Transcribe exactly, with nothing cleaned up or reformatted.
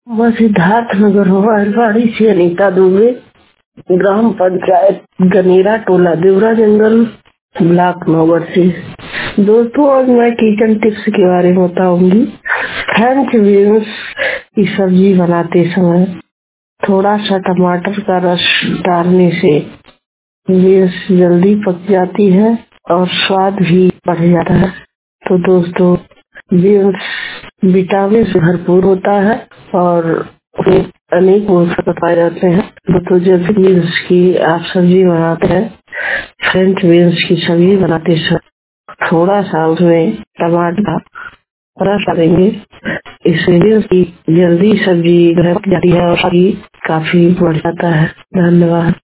मैं सिद्धार्थ नगर हवाईबाड़ी से अनीता दुबे, ग्राम पंचायत गनेरा, टोला देवरा जंगल, ब्लॉक नौगढ़ से। दोस्तों, आज मैं किचन टिप्स के बारे में बताऊंगी। फ्रेंच बीन्स की सब्जी बनाते समय थोड़ा सा टमाटर का रस डालने से बीन्स जल्दी पक जाती है और स्वाद भी बढ़ जाता है। तो दोस्तों, बीन्स विटामिन से भरपूर होता है और उसमें अनेक पोषक पाए जाते हैं। तो जब बीन्स की आप सब्जी बनाते हैं, फ्रेंच बीन्स की सब्जी बनाते समय थोड़ा सा उसमें टमाटर का रस डालेंगे। इससे बीन्स की जल्दी सब्जी पक जाती है और सब्जी काफी बढ़ जाता है। धन्यवाद।